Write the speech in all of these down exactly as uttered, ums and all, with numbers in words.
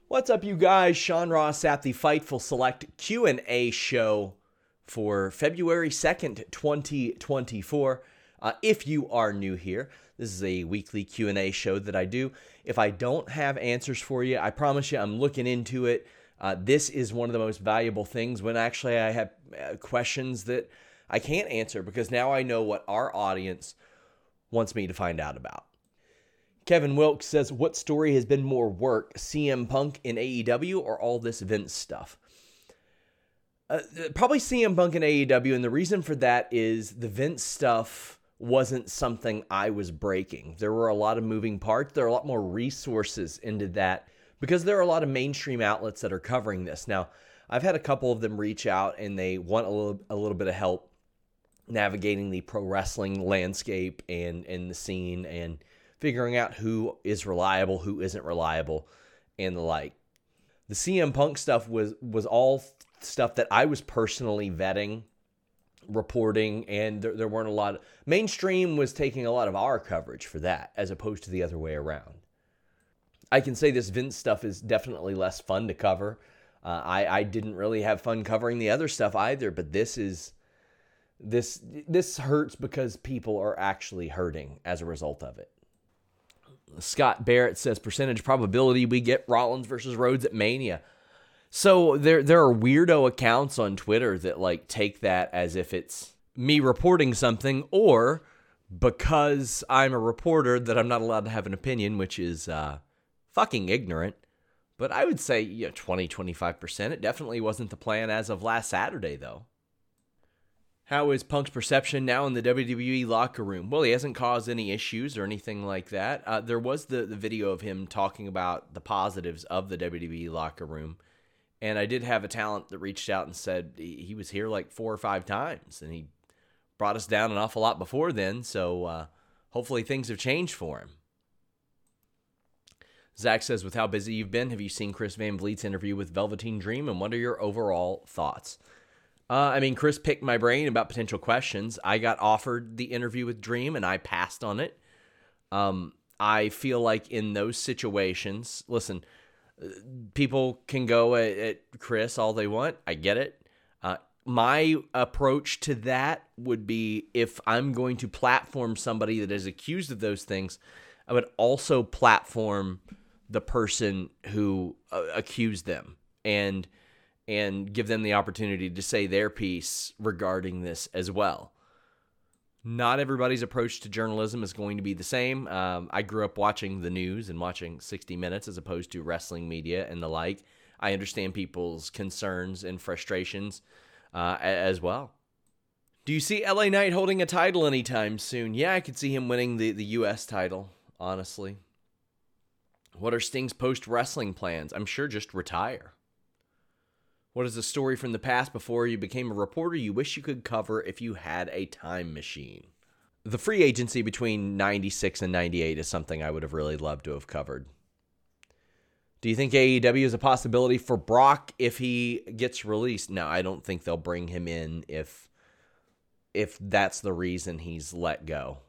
What's up, you guys? Sean Ross at the Fightful Select Q and A show for February second, twenty twenty-four. Uh, if you are new here, this is a weekly Q and A show that I do. If I don't have answers for you, I promise you I'm looking into it. Uh, this is one of the most valuable things when actually I have uh, questions that I can't answer because now I know what our audience wants me to find out about. Kevin Wilkes says, what story has been more work, C M Punk in A E W or all this Vince stuff? Uh, probably C M Punk in A E W, and the reason for that is the Vince stuff wasn't something I was breaking. There were a lot of moving parts. There are a lot more resources into that because there are a lot of mainstream outlets that are covering this. Now, I've had a couple of them reach out, and they want a little, a little bit of help navigating the pro wrestling landscape and, and the scene and figuring out who is reliable, who isn't reliable, and the like. The C M Punk stuff was was all stuff that I was personally vetting, reporting, and there, there weren't a lot of... Mainstream was taking a lot of our coverage for that, as opposed to the other way around. I can say this Vince stuff is definitely less fun to cover. Uh, I, I didn't really have fun covering the other stuff either, but this is... This, this hurts because people are actually hurting as a result of it. Scott Barrett says percentage probability we get Rollins versus Rhodes at Mania. So there there are weirdo accounts on Twitter that like take that as if it's me reporting something, or because I'm a reporter that I'm not allowed to have an opinion, which is uh, fucking ignorant. But I would say, you know, twenty, twenty-five percent. It definitely wasn't the plan as of last Saturday, though. How is Punk's perception now in the W W E locker room? Well, he hasn't caused any issues or anything like that. Uh, there was the, the video of him talking about the positives of the W W E locker room. And I did have a talent that reached out and said he, he was here like four or five times. And he brought us down an awful lot before then. So uh, hopefully things have changed for him. Zach says, with how busy you've been, have you seen Chris Van Vliet's interview with Velveteen Dream? And what are your overall thoughts? Uh, I mean, Chris picked my brain about potential questions. I got offered the interview with Dream, and I passed on it. Um, I feel like in those situations, listen, people can go at, at Chris all they want. I get it. Uh, my approach to that would be if I'm going to platform somebody that is accused of those things, I would also platform the person who uh, accused them. And and give them the opportunity to say their piece regarding this as well. Not everybody's approach to journalism is going to be the same. Um, I grew up watching the news and watching sixty minutes as opposed to wrestling media and the like. I understand people's concerns and frustrations uh, as well. Do you see L A Knight holding a title anytime soon? Yeah, I could see him winning the, the U S title, honestly. What are Sting's post-wrestling plans? I'm sure just retire. What is a story from the past before you became a reporter you wish you could cover if you had a time machine? The free agency between ninety-six and ninety-eight is something I would have really loved to have covered. Do you think A E W is a possibility for Brock if he gets released? No, I don't think they'll bring him in if, if that's the reason he's let go.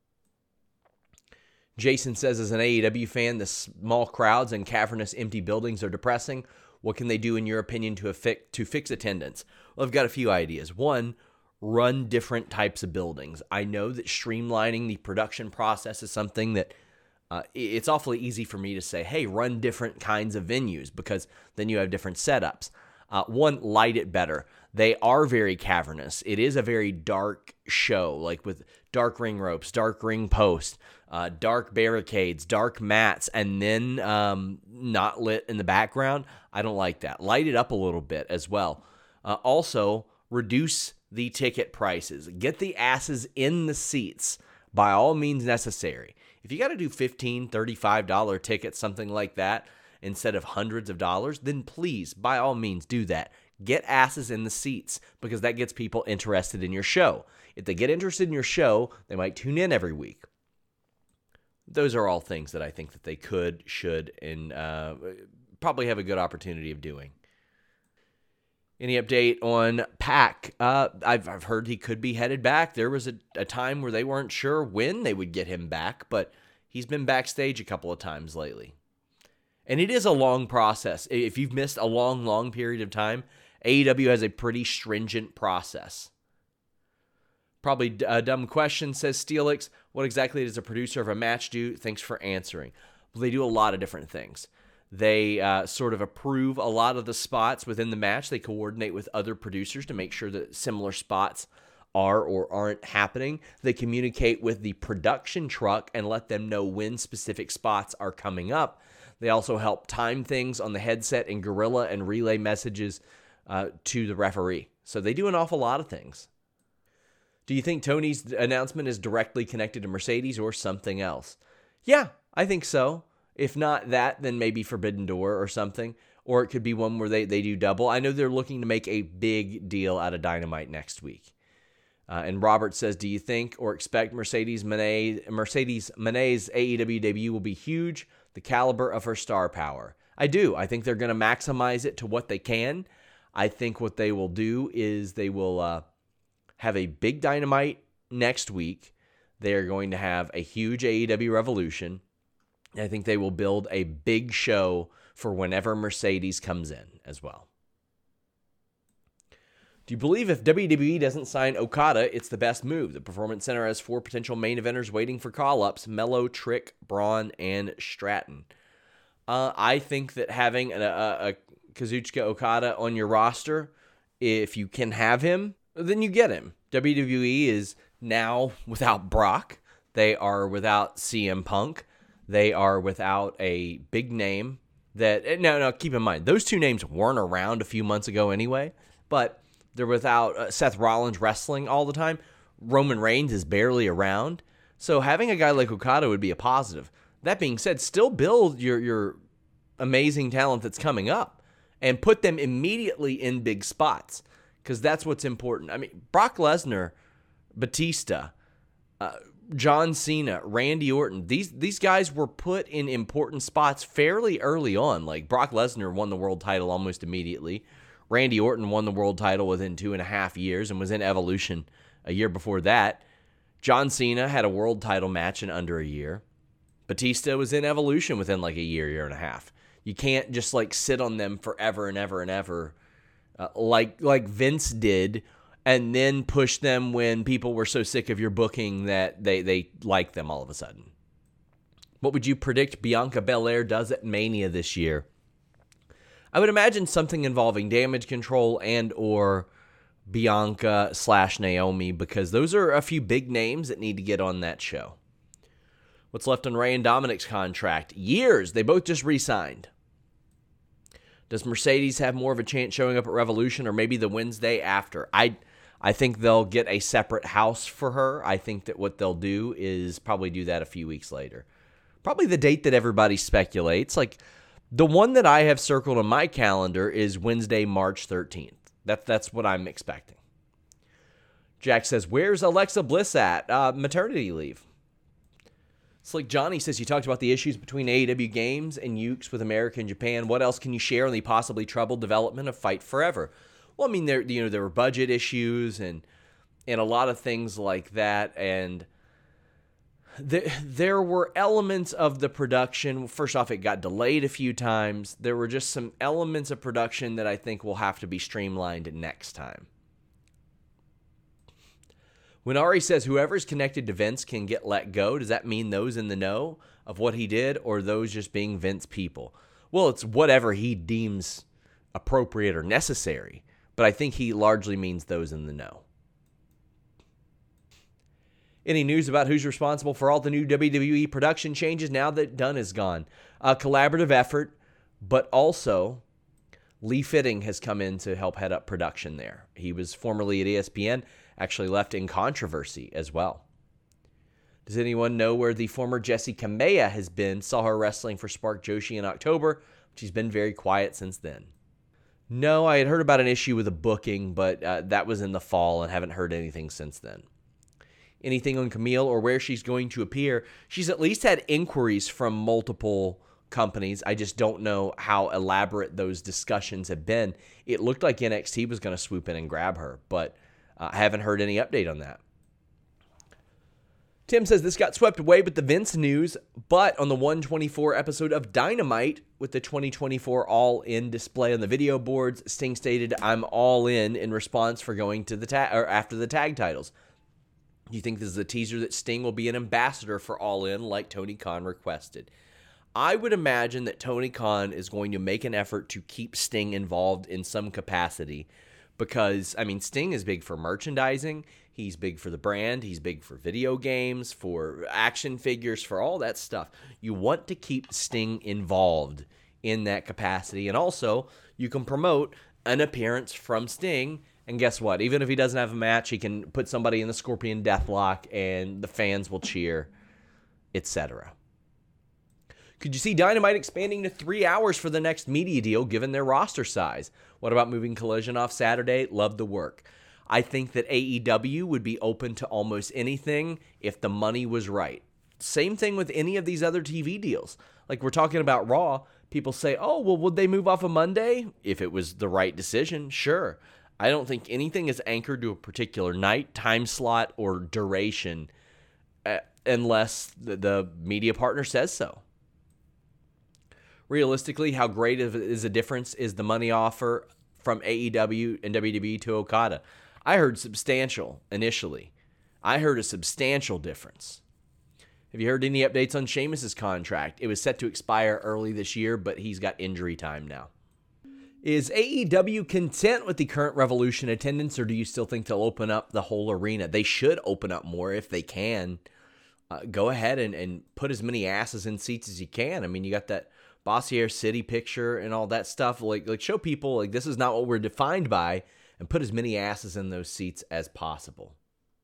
Jason says, as an A E W fan, the small crowds and cavernous empty buildings are depressing. What can they do, in your opinion, to affix, to fix attendance? Well, I've got a few ideas. One, run different types of buildings. I know that streamlining the production process is something that uh, it's awfully easy for me to say, hey, run different kinds of venues, because then you have different setups. Uh, one, light it better. They are very cavernous. It is a very dark show, like with dark ring ropes, dark ring posts, uh, dark barricades, dark mats, and then um, not lit in the background. I don't like that. Light it up a little bit as well. Uh, also, reduce the ticket prices. Get the asses in the seats by all means necessary. If you got to do fifteen dollars, thirty-five dollars tickets, something like that, instead of hundreds of dollars, then please, by all means, do that. Get asses in the seats, because that gets people interested in your show. If they get interested in your show, they might tune in every week. Those are all things that I think that they could, should, and uh, probably have a good opportunity of doing. Any update on Pac? Uh, I've, I've heard he could be headed back. There was a, a time where they weren't sure when they would get him back, but he's been backstage a couple of times lately. And it is a long process. If you've missed a long, long period of time, A E W has a pretty stringent process. Probably a dumb question, says Steelix. What exactly does a producer of a match do? Thanks for answering. Well, they do a lot of different things. They uh, sort of approve a lot of the spots within the match. They coordinate with other producers to make sure that similar spots are or aren't happening. They communicate with the production truck and let them know when specific spots are coming up. They also help time things on the headset and gorilla and relay messages uh, to the referee. So they do an awful lot of things. Do you think Tony's announcement is directly connected to Mercedes or something else? Yeah, I think so. If not that, then maybe Forbidden Door or something. Or it could be one where they, they do double. I know they're looking to make a big deal out of Dynamite next week. Uh, and Robert says, do you think or expect Mercedes Moné, Mercedes Moné's A E W debut will be huge, the caliber of her star power? I do. I think they're going to maximize it to what they can. I think what they will do is they will uh, have a big Dynamite next week. They are going to have a huge A E W Revolution. I think they will build a big show for whenever Mercedes comes in as well. Do you believe if W W E doesn't sign Okada, it's the best move? The Performance Center has four potential main eventers waiting for call-ups: Mello, Trick, Braun, and Stratton. Uh, I think that having a, a, a Kazuchika Okada on your roster, if you can have him, then you get him. W W E is now without Brock. They are without C M Punk. They are without a big name that... No, no, keep in mind, those two names weren't around a few months ago anyway, but... They're without uh, Seth Rollins wrestling all the time. Roman Reigns is barely around. So having a guy like Okada would be a positive. That being said, still build your, your amazing talent that's coming up and put them immediately in big spots, because that's what's important. I mean, Brock Lesnar, Batista, uh, John Cena, Randy Orton, these, these guys were put in important spots fairly early on. Like Brock Lesnar won the world title almost immediately. Randy Orton won the world title within two and a half years and was in Evolution a year before that. John Cena had a world title match in under a year. Batista was in Evolution within like a year, year and a half. You can't just like sit on them forever and ever and ever uh, like like Vince did, and then push them when people were so sick of your booking that they, they liked them all of a sudden. What would you predict Bianca Belair does at Mania this year? I would imagine something involving Damage Control and or Bianca slash Naomi, because those are a few big names that need to get on that show. What's left on Rey and Dominic's contract? Years. They both just re-signed. Does Mercedes have more of a chance showing up at Revolution or maybe the Wednesday after? I I think they'll get a separate house for her. I think that what they'll do is probably do that a few weeks later. Probably the date that everybody speculates. Like, the one that I have circled on my calendar is Wednesday, March thirteenth. That, that's what I'm expecting. Jack says, where's Alexa Bliss at? Uh, maternity leave. Slick Johnny says, you talked about the issues between A E W Games and Yuke's with America and Japan. What else can you share on the possibly troubled development of Fight Forever? Well, I mean, there you know there were budget issues and and a lot of things like that, and There, there were elements of the production. First off, it got delayed a few times. There were just some elements of production that I think will have to be streamlined next time. When Ari says whoever's connected to Vince can get let go, does that mean those in the know of what he did or those just being Vince people? Well, it's whatever he deems appropriate or necessary, but I think he largely means those in the know. Any news about who's responsible for all the new W W E production changes now that Dunn is gone? A collaborative effort, but also Lee Fitting has come in to help head up production there. He was formerly at E S P N, actually left in controversy as well. Does anyone know where the former Jessie Kamea has been? Saw her wrestling for Spark Joshi in October. She's been very quiet since then. No, I had heard about an issue with a booking, but uh, that was in the fall and haven't heard anything since then. Anything on Camille or where she's going to appear? She's at least had inquiries from multiple companies. I just don't know how elaborate those discussions have been. It looked like N X T was going to swoop in and grab her, but uh, I haven't heard any update on that. Tim says this got swept away with the Vince news, but on the one twenty-four episode of Dynamite with the twenty twenty-four All-In display on the video boards, Sting stated, "I'm all in" in response for going to the ta- or after the tag titles. Do you think this is a teaser that Sting will be an ambassador for All In like Tony Khan requested? I would imagine that Tony Khan is going to make an effort to keep Sting involved in some capacity because, I mean, Sting is big for merchandising. He's big for the brand. He's big for video games, for action figures, for all that stuff. You want to keep Sting involved in that capacity. And also, you can promote an appearance from Sting. And guess what? Even if he doesn't have a match, he can put somebody in the Scorpion Deathlock and the fans will cheer, et cetera. Could you see Dynamite expanding to three hours for the next media deal given their roster size? What about moving Collision off Saturday? Love the work. I think that A E W would be open to almost anything if the money was right. Same thing with any of these other T V deals. Like we're talking about Raw, people say, oh, well, would they move off a Monday? If it was the right decision, sure. I don't think anything is anchored to a particular night, time slot, or duration uh, unless the, the media partner says so. Realistically, how great is a difference is the money offer from A E W and W W E to Okada? I heard substantial initially. I heard a substantial difference. Have you heard any updates on Sheamus' contract? It was set to expire early this year, but he's got injury time now. Is A E W content with the current Revolution attendance, or do you still think they'll open up the whole arena? They should open up more if they can. Uh, go ahead and, and put as many asses in seats as you can. I mean, you got that Bossier City picture and all that stuff. Like, like show people, like, this is not what we're defined by, and put as many asses in those seats as possible.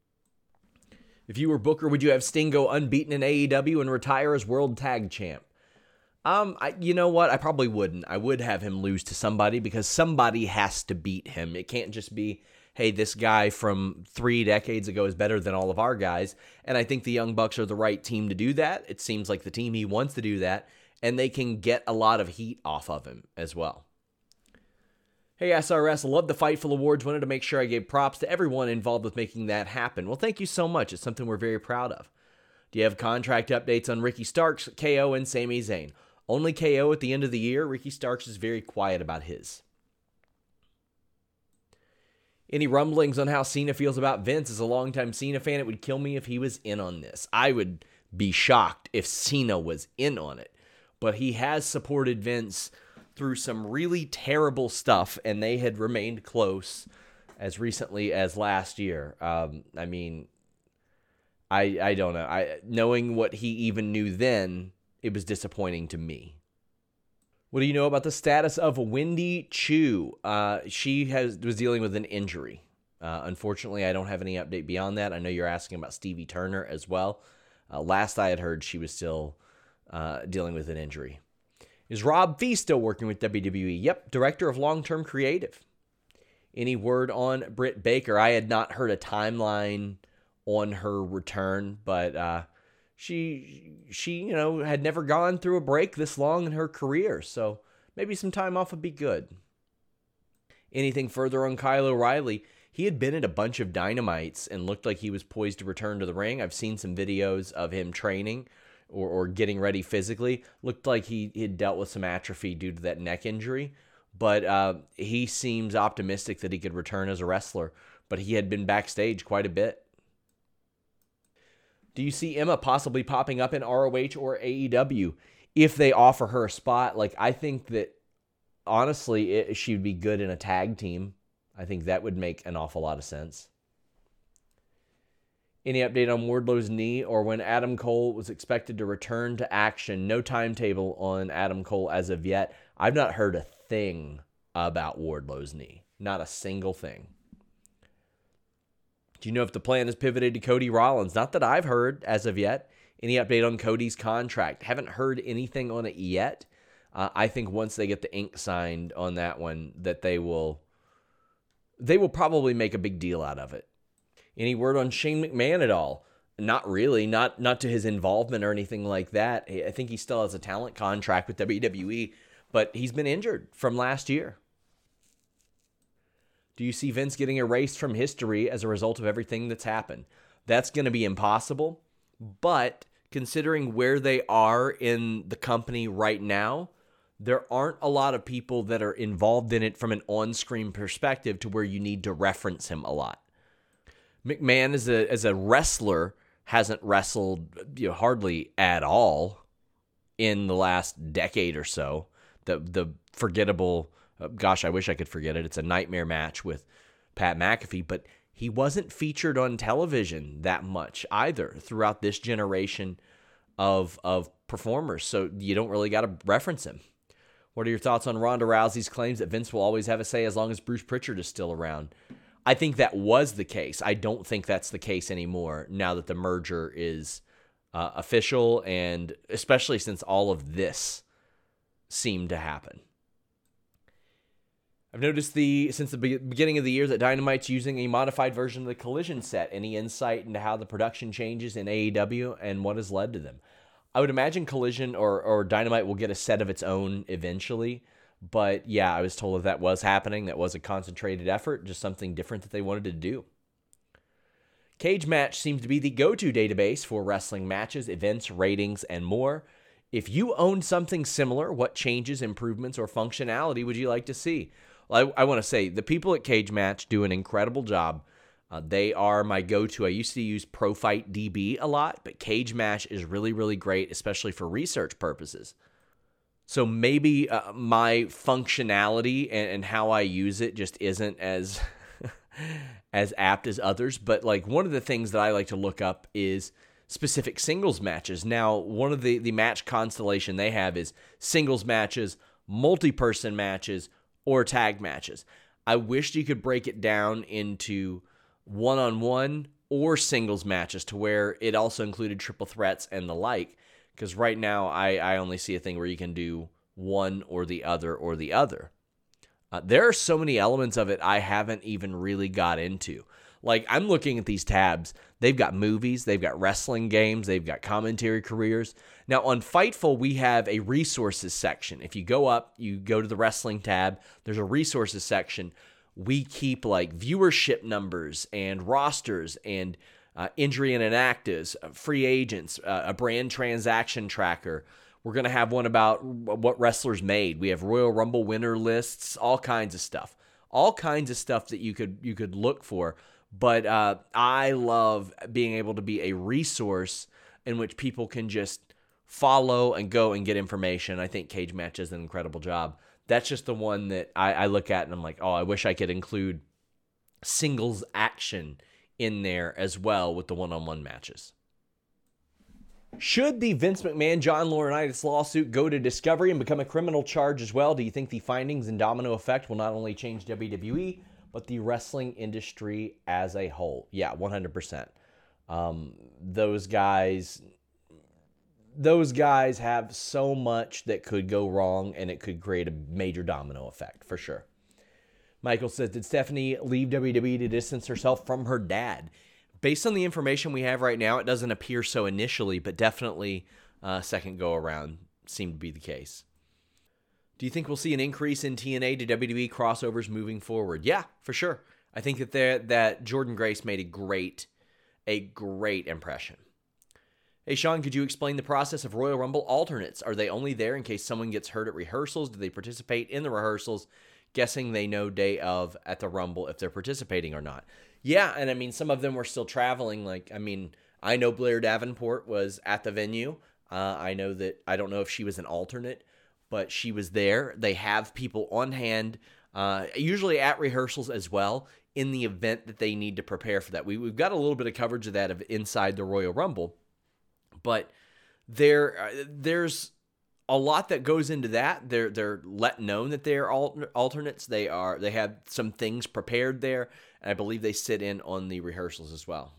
If you were Booker, would you have Sting go unbeaten in A E W and retire as World Tag Champ? Um, I, you know what? I probably wouldn't. I would have him lose to somebody because somebody has to beat him. It can't just be, hey, this guy from three decades ago is better than all of our guys. And I think the Young Bucks are the right team to do that. It seems like the team he wants to do that, and they can get a lot of heat off of him as well. Hey, S R S, love the Fightful Awards. Wanted to make sure I gave props to everyone involved with making that happen. Well, thank you so much. It's something we're very proud of. Do you have contract updates on Ricky Starks, K O, and Sami Zayn? Only K O at the end of the year. Ricky Starks is very quiet about his. Any rumblings on how Cena feels about Vince? As a longtime Cena fan, it would kill me if he was in on this. I would be shocked if Cena was in on it. But he has supported Vince through some really terrible stuff, and they had remained close as recently as last year. Um, I mean, I I don't know. I knowing what he even knew then, it was disappointing to me. What do you know about the status of Wendy Chu? Uh, she has was dealing with an injury. Uh, unfortunately, I don't have any update beyond that. I know you're asking about Stevie Turner as well. Uh, last I had heard, she was still uh, dealing with an injury. Is Rob Fee still working with W W E? Yep, Director of Long-Term Creative. Any word on Britt Baker? I had not heard a timeline on her return, but uh, she, she, you know, had never gone through a break this long in her career, so maybe some time off would be good. Anything further on Kyle O'Reilly? He had been at a bunch of Dynamites and looked like he was poised to return to the ring. I've seen some videos of him training or, or getting ready physically. Looked like he had dealt with some atrophy due to that neck injury, but uh, he seems optimistic that he could return as a wrestler, but he had been backstage quite a bit. Do you see Emma possibly popping up in R O H or A E W if they offer her a spot? Like, I think that, honestly, it, she would be good in a tag team. I think that would make an awful lot of sense. Any update on Wardlow's knee or when Adam Cole was expected to return to action? No timetable on Adam Cole as of yet. I've not heard a thing about Wardlow's knee. Not a single thing. Do you know if the plan is pivoted to Cody Rollins? Not that I've heard as of yet. Any update on Cody's contract? Haven't heard anything on it yet. Uh, I think once they get the ink signed on that one, that they will, they will probably make a big deal out of it. Any word on Shane McMahon at all? Not really. Not not to his involvement or anything like that. I think he still has a talent contract with W W E, but he's been injured from last year. Do you see Vince getting erased from history as a result of everything that's happened? That's going to be impossible, But considering where they are in the company right now, there aren't a lot of people that are involved in it from an on-screen perspective to where you need to reference him a lot. McMahon as a as a wrestler hasn't wrestled, you know, hardly at all in the last decade or so. The the forgettable, uh, gosh, I wish I could forget it. It's a nightmare match with Pat McAfee, but he wasn't featured on television that much either throughout this generation of of performers. So you don't really got to reference him. What are your thoughts on Ronda Rousey's claims that Vince will always have a say as long as Bruce Pritchard is still around? I think that was the case. I don't think that's the case anymore now that the merger is uh, official, and especially since all of this seemed to happen. I've noticed the since the be- beginning of the year that Dynamite's using a modified version of the Collision set. Any insight into how the production changes in A E W and what has led to them? I would imagine Collision or, or Dynamite will get a set of its own eventually. But yeah, I was told that that was happening. That was a concentrated effort, just something different that they wanted to do. Cage Match seems to be the go-to database for wrestling matches, events, ratings, and more. If you own something similar, what changes, improvements, or functionality would you like to see? Well, I, I want to say the people at Cage Match do an incredible job. Uh, they are my go-to. I used to use ProFight D B a lot, but Cage Match is really, really great, especially for research purposes. So maybe uh, my functionality and, and how I use it just isn't as as apt as others. But like one of the things that I like to look up is specific singles matches. Now, one of the, the match constellation they have is singles matches, multi-person matches, or tag matches. I wished you could break it down into one-on-one or singles matches to where it also included triple threats and the like. Because right now, I, I only see a thing where you can do one or the other or the other. Uh, there are so many elements of it I haven't even really got into. Like, I'm looking at these tabs. They've got movies, they've got wrestling games, they've got commentary careers. Now, on Fightful, we have a resources section. If you go up, you go to the wrestling tab, there's a resources section. We keep, like, viewership numbers and rosters and Uh, injury and inactives, uh, free agents, uh, a brand transaction tracker. We're going to have one about what wrestlers made. We have Royal Rumble winner lists, all kinds of stuff. All kinds of stuff that you could you could look for. But uh, I love being able to be a resource in which people can just follow and go and get information. I think Cage Match does an incredible job. That's just the one that I, I look at and I'm like, oh, I wish I could include singles action in there as well with the one-on-one matches. Should the Vince McMahon, John Laurinaitis lawsuit go to discovery and become a criminal charge as well? Do you think the findings and domino effect will not only change W W E, but the wrestling industry as a whole? Yeah, one hundred percent. Um, those guys, those guys have so much that could go wrong, and it could create a major domino effect, for sure. Michael says, did Stephanie leave W W E to distance herself from her dad? Based on the information we have right now, it doesn't appear so initially, but definitely uh, second go around seemed to be the case. Do you think we'll see an increase in T N A to W W E crossovers moving forward? Yeah, for sure. I think that there, that Jordan Grace made a great, a great impression. Hey, Sean, could you explain the process of Royal Rumble alternates? Are they only there in case someone gets hurt at rehearsals? Do they participate in the rehearsals? Guessing they know day of at the Rumble if they're participating or not. Yeah, and I mean, some of them were still traveling. Like, I mean, I know Blair Davenport was at the venue. Uh, I know that, I don't know if she was an alternate, but she was there. They have people on hand, uh, usually at rehearsals as well, in the event that they need to prepare for that. We, we've got a little bit of coverage of that of inside the Royal Rumble, but there, uh, there's a lot that goes into that. They're they're let known that they're alternates. They are they have some things prepared there, and I believe they sit in on the rehearsals as well.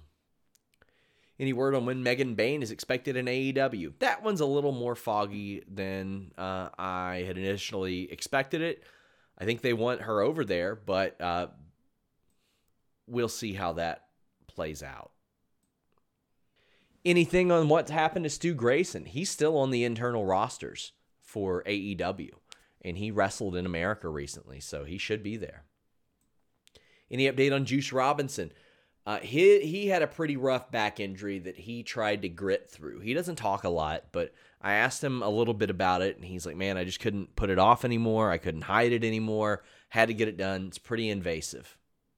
Any word on when Megan Bayne is expected in A E W? That one's a little more foggy than uh, I had initially expected it. I think they want her over there, but uh, we'll see how that plays out. Anything on what's happened to Stu Grayson? He's still on the internal rosters for A E W, and he wrestled in America recently, so he should be there. Any update on Juice Robinson? Uh, he, he had a pretty rough back injury that he tried to grit through. He doesn't talk a lot, but I asked him a little bit about it, and he's like, man, I just couldn't put it off anymore. I couldn't hide it anymore. Had to get it done. It's pretty invasive.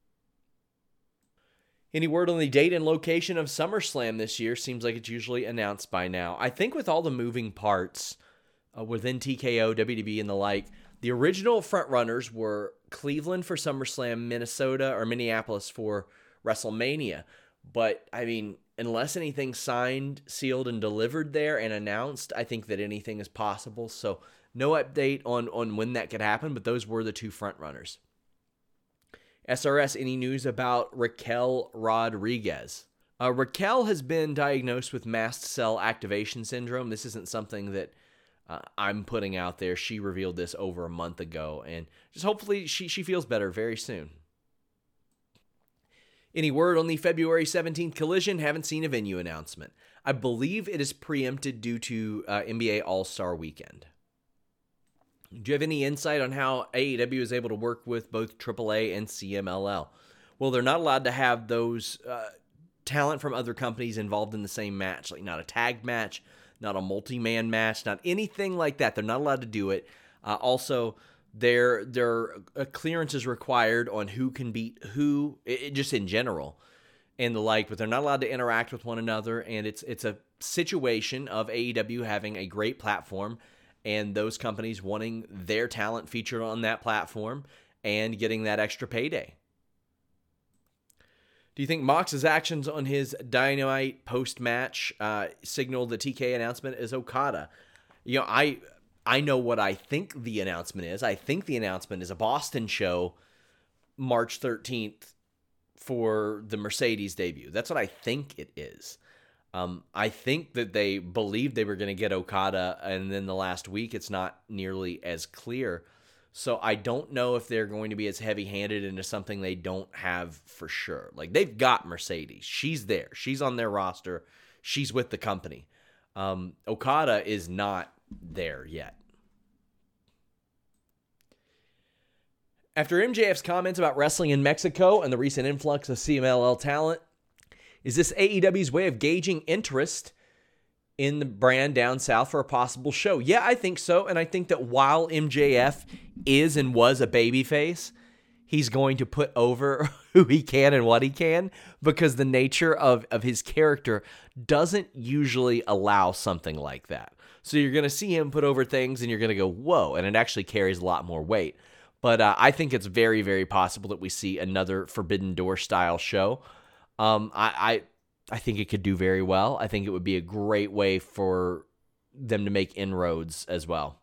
Any word on the date and location of SummerSlam this year? Seems like it's usually announced by now. I think with all the moving parts uh, within T K O, W W E, and the like, the original frontrunners were Cleveland for SummerSlam, Minnesota or Minneapolis for WrestleMania. But, I mean, unless anything's signed, sealed, and delivered there and announced, I think that anything is possible. So, no update on, on when that could happen, but those were the two frontrunners. S R S, any news about Raquel Rodriguez? Uh, Raquel has been diagnosed with mast cell activation syndrome. This isn't something that uh, I'm putting out there. She revealed this over a month ago, and just hopefully she, she feels better very soon. Any word on the February seventeenth Collision? Haven't seen a venue announcement. I believe it is preempted due to uh, N B A All-Star Weekend. Do you have any insight on how A E W is able to work with both triple A and C M L L? Well, they're not allowed to have those uh, talent from other companies involved in the same match, like not a tag match, not a multi-man match, not anything like that. They're not allowed to do it. Uh, also, There, there a clearance is required on who can beat who, it, just in general, and the like. But they're not allowed to interact with one another, and it's it's a situation of A E W having a great platform, and those companies wanting their talent featured on that platform and getting that extra payday. Do you think Mox's actions on his Dynamite post-match uh, signal the T K announcement is Okada? You know, I. I know what I think the announcement is. I think the announcement is a Boston show March thirteenth for the Mercedes debut. That's what I think it is. Um, I think that they believed they were going to get Okada, and then the last week it's not nearly as clear. So I don't know if they're going to be as heavy-handed into something they don't have for sure. Like, they've got Mercedes. She's there. She's on their roster. She's with the company. Um, Okada is not there yet. After M J F's comments about wrestling in Mexico and the recent influx of C M L L talent, is this A E W's way of gauging interest in the brand down south for a possible show? Yeah, I think so. And I think that while M J F is and was a babyface, he's going to put over who he can and what he can, because the nature of, of his character doesn't usually allow something like that. So you're going to see him put over things and you're going to go, whoa, and it actually carries a lot more weight. But uh, I think it's very, very possible that we see another Forbidden Door style show. Um, I, I I think it could do very well. I think it would be a great way for them to make inroads as well.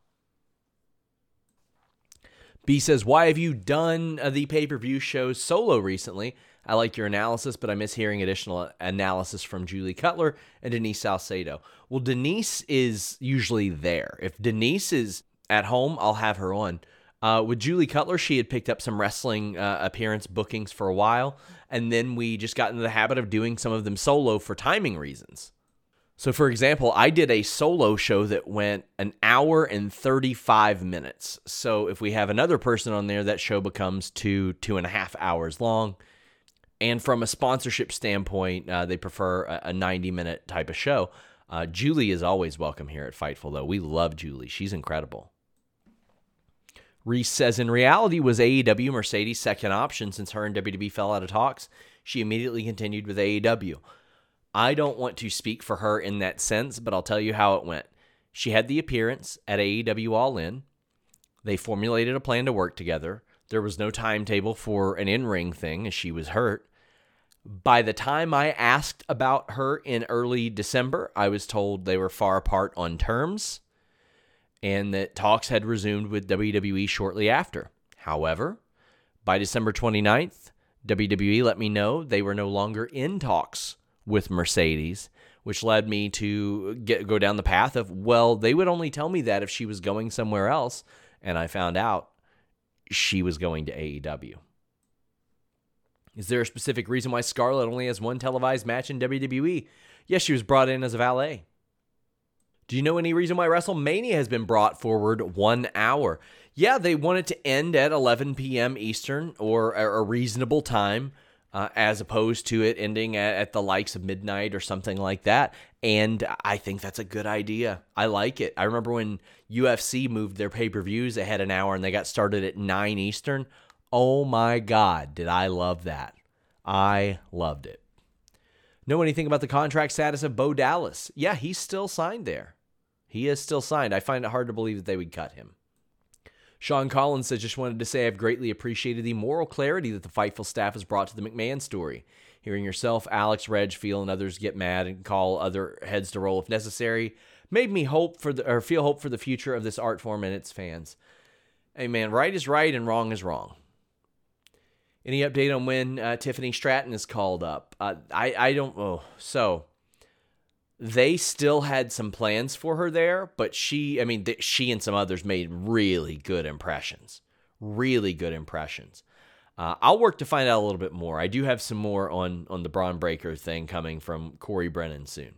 B says, why have you done uh, the pay-per-view shows solo recently? I like your analysis, but I miss hearing additional analysis from Julie Cutler and Denise Salcedo. Well, Denise is usually there. If Denise is at home, I'll have her on. Uh, with Julie Cutler, she had picked up some wrestling uh, appearance bookings for a while, and then we just got into the habit of doing some of them solo for timing reasons. So, for example, I did a solo show that went an hour and thirty-five minutes. So if we have another person on there, that show becomes two, two and a half hours long. And from a sponsorship standpoint, uh, they prefer a ninety-minute type of show. Uh, Julie is always welcome here at Fightful, though. We love Julie. She's incredible. Reese says, in reality, was A E W Mercedes' second option since her and W W E fell out of talks? She immediately continued with A E W. I don't want to speak for her in that sense, but I'll tell you how it went. She had the appearance at A E W All In. They formulated a plan to work together. There was no timetable for an in-ring thing as she was hurt. By the time I asked about her in early December, I was told they were far apart on terms and that talks had resumed with W W E shortly after. However, by December twenty-ninth, W W E let me know they were no longer in talks with Mercedes, which led me to get go down the path of, well, they would only tell me that if she was going somewhere else, and I found out she was going to A E W. Is there a specific reason why Scarlett only has one televised match in W W E? Yes, she was brought in as a valet. Do you know any reason why WrestleMania has been brought forward one hour? Yeah, they want it to end at eleven p.m. Eastern or a reasonable time uh, as opposed to it ending at, at the likes of midnight or something like that. And I think that's a good idea. I like it. I remember when U F C moved their pay-per-views ahead an hour and they got started at nine Eastern. Oh my God, did I love that. I loved it. Know anything about the contract status of Bo Dallas? Yeah, he's still signed there. He is still signed. I find it hard to believe that they would cut him. Sean Collins says, just wanted to say I've greatly appreciated the moral clarity that the Fightful staff has brought to the McMahon story. Hearing yourself, Alex, Reg, Feel, and others get mad and call other heads to roll if necessary made me hope for the or feel hope for the future of this art form and its fans. Hey man, right is right and wrong is wrong. Any update on when uh, Tiffany Stratton is called up? Uh, I I don't. Oh, so they still had some plans for her there, but she, I mean, th- she and some others made really good impressions. Really good impressions. Uh, I'll work to find out a little bit more. I do have some more on, on the Braun Breaker thing coming from Corey Brennan soon.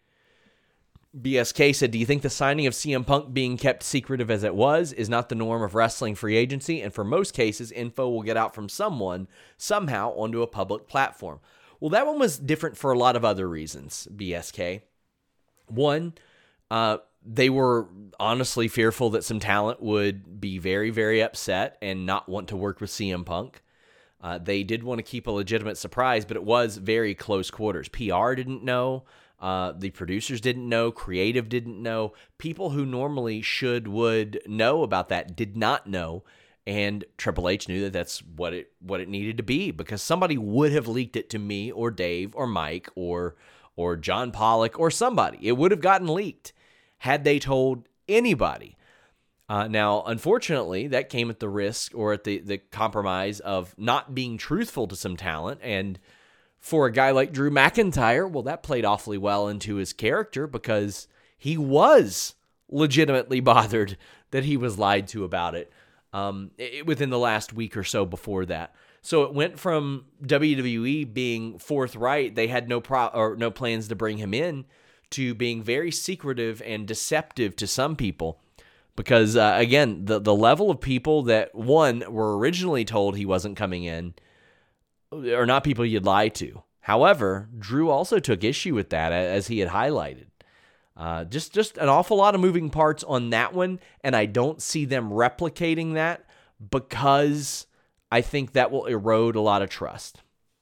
B S K said, do you think the signing of C M Punk being kept secretive as it was is not the norm of wrestling free agency? And for most cases, info will get out from someone, somehow, onto a public platform. Well, that one was different for a lot of other reasons, B S K. One, uh, they were honestly fearful that some talent would be very, very upset and not want to work with C M Punk. Uh, they did want to keep a legitimate surprise, but it was very close quarters. P R didn't know. Uh, the producers didn't know. Creative didn't know. People who normally should, would know about that did not know. And Triple H knew that that's what it what it needed to be, because somebody would have leaked it to me or Dave or Mike or or John Pollock or somebody. It would have gotten leaked had they told anybody. Uh, now, unfortunately, that came at the risk or at the, the compromise of not being truthful to some talent. And for a guy like Drew McIntyre, well, that played awfully well into his character, because he was legitimately bothered that he was lied to about it, um, it within the last week or so before that. So it went from W W E being forthright, they had no pro or no plans to bring him in, to being very secretive and deceptive to some people. Because, uh, again, the, the level of people that, one, were originally told he wasn't coming in are not people you'd lie to. However, Drew also took issue with that, as he had highlighted. Uh, just, just an awful lot of moving parts on that one, and I don't see them replicating that, because I think that will erode a lot of trust.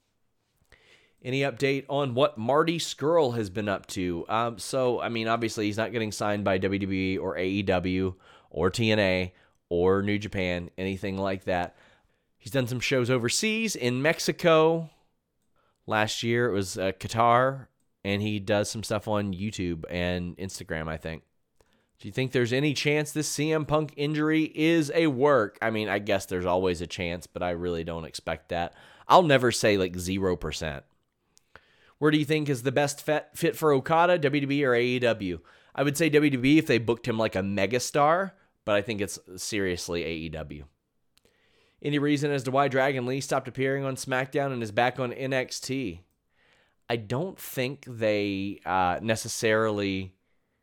Any update on what Marty Scurll has been up to? Um, so, I mean, obviously he's not getting signed by W W E or A E W or T N A or New Japan, anything like that. He's done some shows overseas in Mexico. Last year it was uh, Qatar, and he does some stuff on YouTube and Instagram, I think. Do you think there's any chance this C M Punk injury is a work? I mean, I guess there's always a chance, but I really don't expect that. I'll never say like zero percent. Where do you think is the best fit for Okada, W W E or A E W? I would say W W E if they booked him like a megastar, but I think it's seriously A E W. Any reason as to why Dragon Lee stopped appearing on SmackDown and is back on N X T? I don't think they uh, necessarily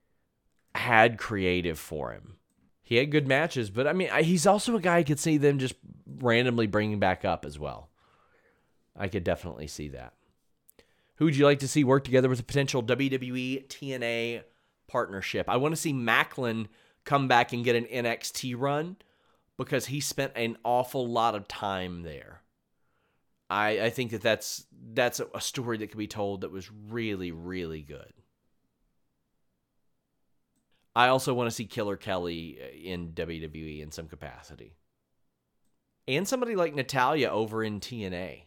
had creative for him. He had good matches, but I mean, he's also a guy I could see them just randomly bringing back up as well. I could definitely see that. Who would you like to see work together with a potential W W E T N A partnership? I want to see Macklin come back and get an N X T run, because he spent an awful lot of time there. I, I think that that's, that's a story that could be told that was really, really good. I also want to see Killer Kelly in W W E in some capacity. And somebody like Natalya over in T N A.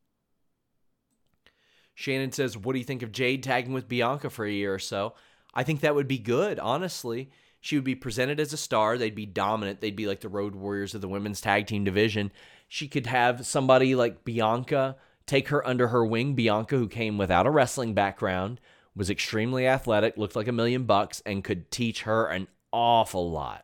Shannon says, what do you think of Jade tagging with Bianca for a year or so? I think that would be good, honestly. She would be presented as a star. They'd be dominant. They'd be like the Road Warriors of the women's tag team division. She could have somebody like Bianca take her under her wing. Bianca, who came without a wrestling background, was extremely athletic, looked like a million bucks, and could teach her an awful lot.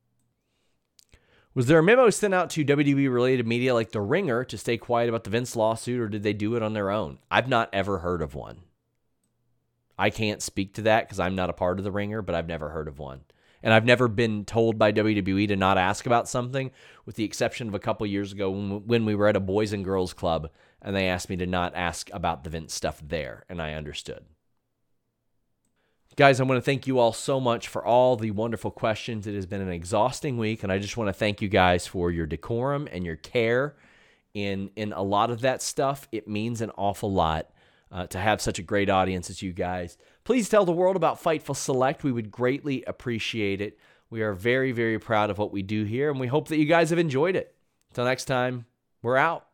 Was there a memo sent out to W W E-related media like The Ringer to stay quiet about the Vince lawsuit, or did they do it on their own? I've not ever heard of one. I can't speak to that because I'm not a part of The Ringer, but I've never heard of one. And I've never been told by W W E to not ask about something, with the exception of a couple years ago when, when we were at a Boys and Girls Club, and they asked me to not ask about the Vince stuff there, and I understood. Guys, I want to thank you all so much for all the wonderful questions. It has been an exhausting week, and I just want to thank you guys for your decorum and your care in, in a lot of that stuff. It means an awful lot uh, to have such a great audience as you guys. Please tell the world about Fightful Select. We would greatly appreciate it. We are very, very proud of what we do here, and we hope that you guys have enjoyed it. Until next time, we're out.